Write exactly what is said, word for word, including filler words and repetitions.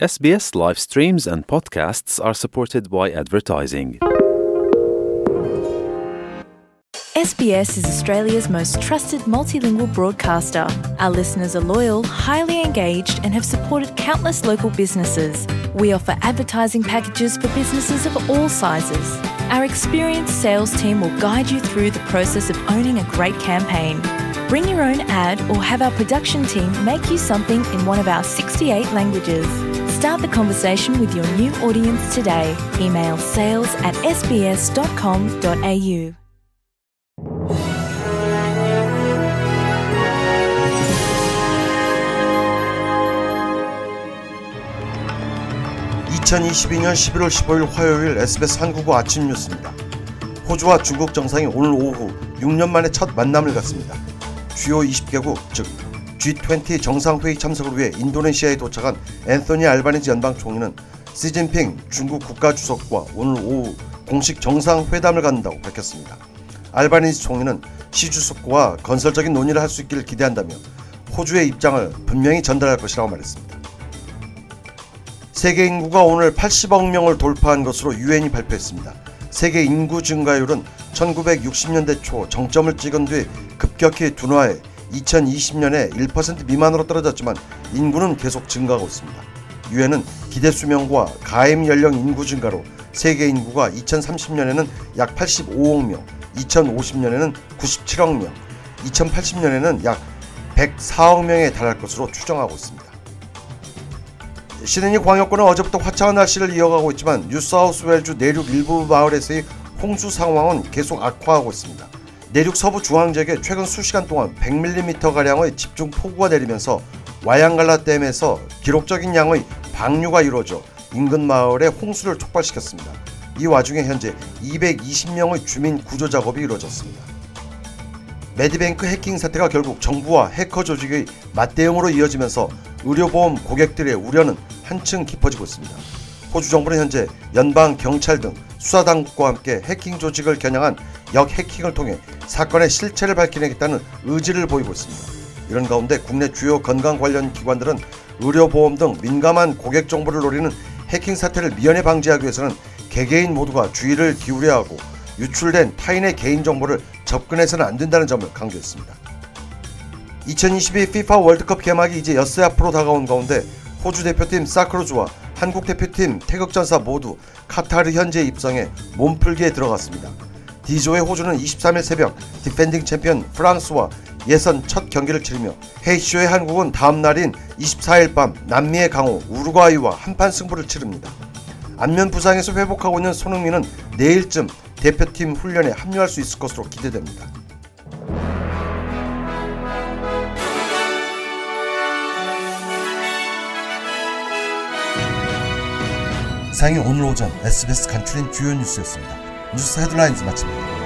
S B S live streams and podcasts are supported by advertising. S B S is Australia's most trusted multilingual broadcaster. Our listeners are loyal, highly engaged, and have supported countless local businesses. We offer advertising packages for businesses of all sizes. Our experienced sales team will guide you through the process of owning a great campaign. Bring your own ad or have our production team make you something in one of our sixty-eight languages. Start the conversation with your new audience today. Email sales at s b s dot com dot a u. 이천이십이년 십일월 십오일 화요일 에스비에스 한국어 아침 뉴스입니다. 호주와 중국 정상이 오늘 오후 육 년 만에 첫 만남을 갖습니다. 주요 이십 개국, 즉 지 이십 정상회의 참석을 위해 인도네시아에 도착한 앤소니 알바니지 연방 총리는 시진핑 중국 국가주석과 오늘 오후 공식 정상회담을 갖는다고 밝혔습니다. 알바니지 총리는 시 주석과 건설적인 논의를 할 수 있기를 기대한다며 호주의 입장을 분명히 전달할 것이라고 말했습니다. 세계 인구가 오늘 팔십억 명을 돌파한 것으로 유엔이 발표했습니다. 세계 인구 증가율은 천구백육십년대 초 정점을 찍은 뒤 급격히 둔화해 이천이십년에 일 퍼센트 미만으로 떨어졌지만 인구는 계속 증가하고 있습니다. 유엔은 기대 수명과 가임 연령 인구 증가로 세계 인구가 이천삼십년에는 약 팔십오억 명, 이천오십년에는 구십칠억 명, 이천팔십년에는 약 백사억 명에 달할 것으로 추정하고 있습니다. 시드니 광역권은 어제부터 화창한 날씨를 이어가고 있지만 뉴사우스웨일주 내륙 일부 마을에서의 홍수 상황은 계속 악화하고 있습니다. 내륙 서부 중앙지역에 최근 수시간 동안 백 밀리미터가량의 집중 폭우가 내리면서 와양갈라 댐에서 기록적인 양의 방류가 이루어져 인근 마을에 홍수를 촉발시켰습니다. 이 와중에 현재 이백이십 명의 주민 구조 작업이 이루어졌습니다. 메디뱅크 해킹 사태가 결국 정부와 해커 조직의 맞대응으로 이어지면서 의료보험 고객들의 우려는 한층 깊어지고 있습니다. 호주 정부는 현재 연방 경찰 등 수사당국과 함께 해킹 조직을 겨냥한 역해킹을 통해 사건의 실체를 밝혀내겠다는 의지를 보이고 있습니다. 이런 가운데 국내 주요 건강 관련 기관들은 의료보험 등 민감한 고객 정보를 노리는 해킹 사태를 미연에 방지하기 위해서는 개개인 모두가 주의를 기울여야 하고 유출된 타인의 개인정보를 접근해서는 안 된다는 점을 강조했습니다. 이천이십이 피파 월드컵 개막이 이제 엿새 앞으로 다가온 가운데 호주 대표팀 사크로즈와 한국 대표팀 태극전사 모두 카타르 현지에 입성해 몸풀기에 들어갔습니다. D조의 호주는 이십삼일 새벽 디펜딩 챔피언 프랑스와 예선 첫 경기를 치르며 H조의 한국은 다음 날인 이십사일 밤 남미의 강호 우루과이와 한판 승부를 치릅니다. 안면 부상에서 회복하고 있는 손흥민은 내일쯤 대표팀 훈련에 합류할 수 있을 것으로 기대됩니다. 이상이 오늘 오전 에스비에스 간추린 주요 뉴스였습니다. 뉴스 헤드라인즈 마칩니다.